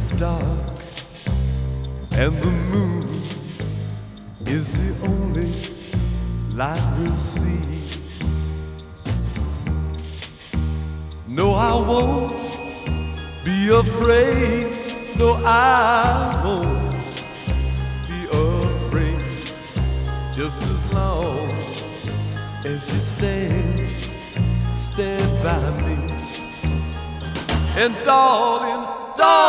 dark and the moon is the only light we'll see. No, I won't be afraid. No, I won't be afraid. Just as long as you stand by me. And darling, darling,